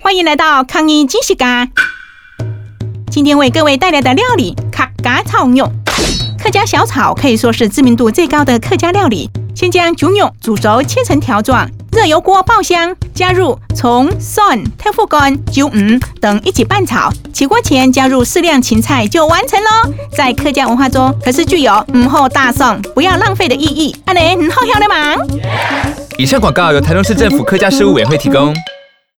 欢迎来到康妮金西嘎。今天为各位带来的料理客家炒肉。客家小炒可以说是知名度最高的客家料理。先将猪肉煮熟切成条状，热油锅爆香，加入葱、蒜、豆腐干、酒等一起拌炒。起锅前加入适量芹菜就完成咯。在客家文化中，可是具有唔好大送，不要浪费的意义。安尼很好笑的嘛。 以上广告由台中市政府客家事务委员会提供。